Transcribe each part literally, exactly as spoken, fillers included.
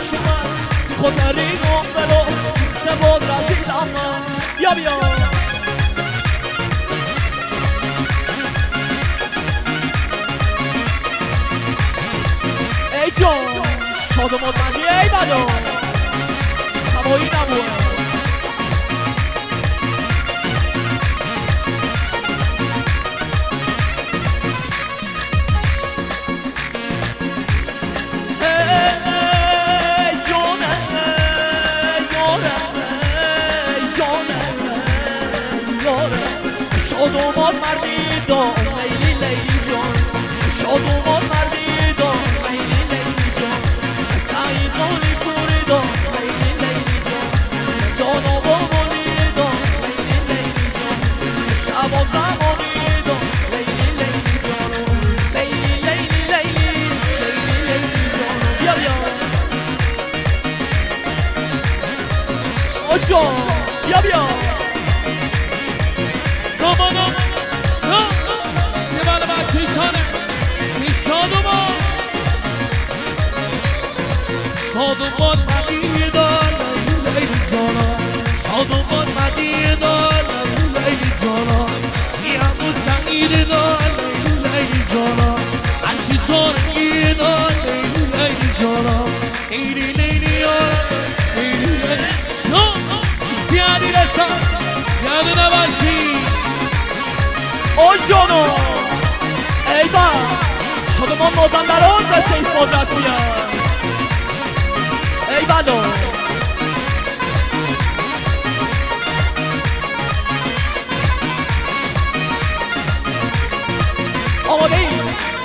شما خود ریگم بلو سه بود رزیدم بیا بیا ای جان شادمان منی ای بدا سوایی نبود شادومان مردی دار لیلی لیلی جان شادومان مردی دار لیلی لیلی جان سعی کنی کوری دار لیلی لیلی جان دانا بابانی دار لیلی لیلی جان شبا زمانی دار لیلی لیلی جان لیلی لیلی لیلی لیلی لیلی جان بیا بیا آجان بیا بیا سامانا سیوان بچه چانه سی شادومان شادومان مدیدان لیلی جانا شادومان مدیدان لیلی جانا یهمو سنگیر دان لیلی جانا هرچی چانگیر دان لیلی جانا لیلی لیلی لیلی لیلی شما زیادی رسان یاد نباشی او جانو ای با شادومان مازندران و سیز مدرسیه ای بلو آماده ای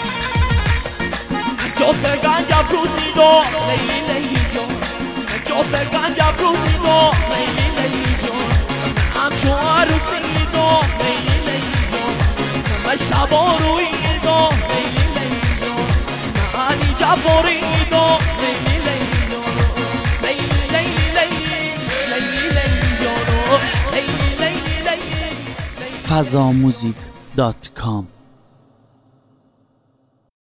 جفت گنج افروزی دو لیلی لیلی جان جفت گنج افروزی دو لیلی لیلی جان همچون عروسی دو لیلی لیلی جان و شبا روی دو لیلی لیلی جان معنی جباری دو لیلی لیلی جان لیلی لیلی لیلی لیلی لیلی جان لیلی لیلی لیلی فضا موزیک دات کام